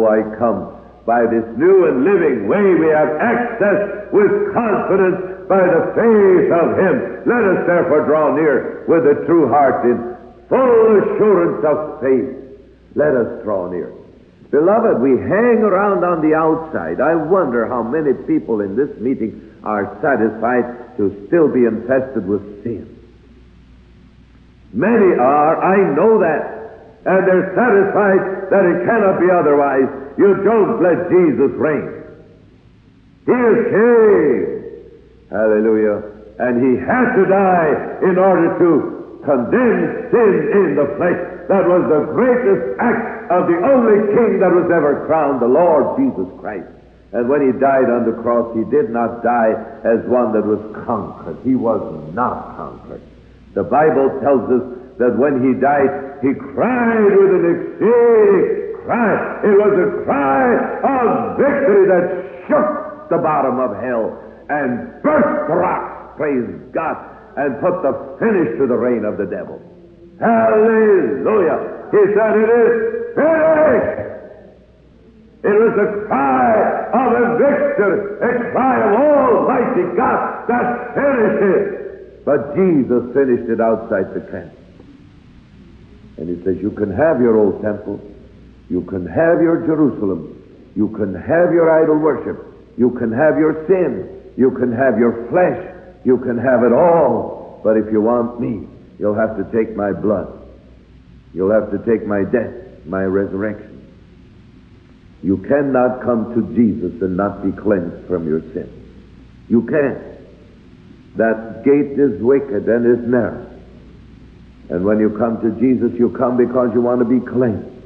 I come. By this new and living way we have access with confidence by the faith of Him. Let us therefore draw near with a true heart in full assurance of faith. Let us draw near. Beloved, we hang around on the outside. I wonder how many people in this meeting are satisfied to still be infested with sin. Many are, I know that. And they're satisfied that it cannot be otherwise. You don't let Jesus reign. He is King. Hallelujah. And He had to die in order to condemn sin in the flesh. That was the greatest act of the only King that was ever crowned, the Lord Jesus Christ. And when He died on the cross, He did not die as one that was conquered. He was not conquered. The Bible tells us that when He died, He cried with an exceeding cry. It was a cry of victory that shook the bottom of hell and burst the rocks, praise God, and put the finish to the reign of the devil. Hallelujah! He said, it is finished! It was a cry of a victory, a cry of Almighty God that finished it. But Jesus finished it outside the camp. And He says, you can have your old temple, you can have your Jerusalem, you can have your idol worship, you can have your sin, you can have your flesh, you can have it all. But if you want me, you'll have to take my blood. You'll have to take my death, my resurrection. You cannot come to Jesus and not be cleansed from your sin. You can't. That gate is wicked and is narrow. And when you come to Jesus, you come because you want to be cleansed.